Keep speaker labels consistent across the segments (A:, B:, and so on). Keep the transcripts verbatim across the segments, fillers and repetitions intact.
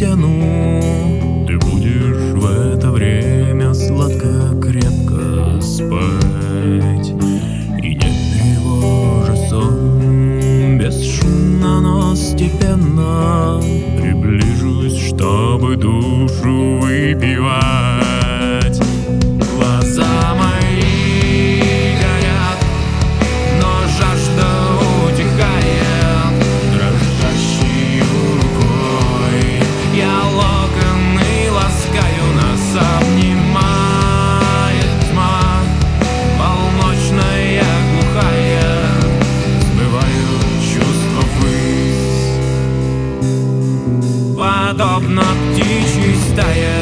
A: стену. Ты будешь в это время сладко-крепко спать, и не тревожа сон, бесшумно, но степенно приближусь, чтобы душу выпивать. Глаза мои горят, но жажда утихает. Дрожащей рукой я локоны ласкаю, нас обнимает тьма полночная, глухая. Смывают чувства ввысь, подобно птичьей стае.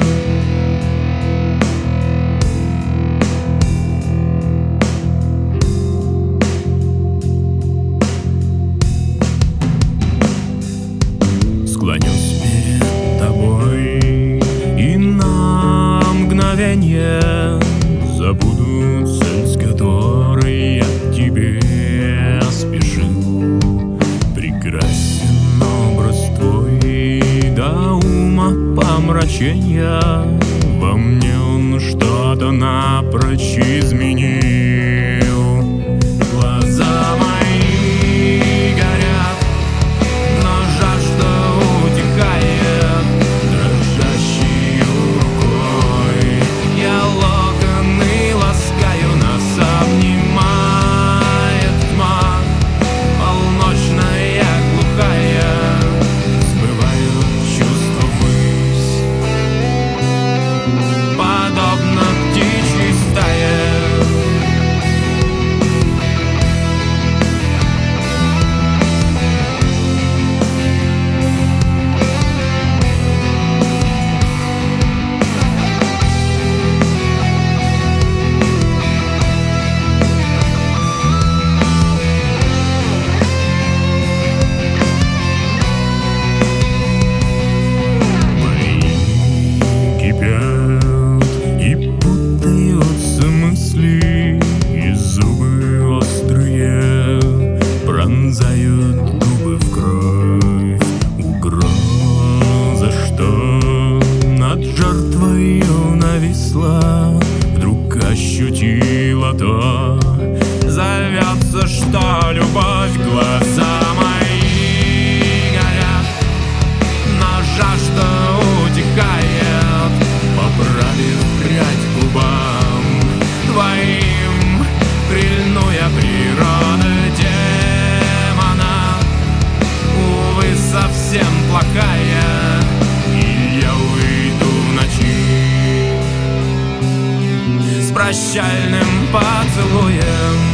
A: Склонюсь перед тобой и на мгновенье забуду цель, с которой я к тебе спешил. Прекрасен образ твой до ума помрачения, во мне он что-то напрочь изменил. Глаза мои горят, но жажда утихает. Дрожащей рукой я локоны ласкаю, нас обнимает тьма полночная, глухая. Смывают чувства ввысь, подобно птичьей стае. И путаются мысли, и зубы острые пронзают губы в кровь. Угроза, что над жертвою нависла, вдруг ощутила то, зовется, что любовь. Глаза мои горят, но жажда утихает. Поправив прядь губам твоим, прильну я природа демона, увы, совсем плохая, и я уйду в ночи с прощальным поцелуем.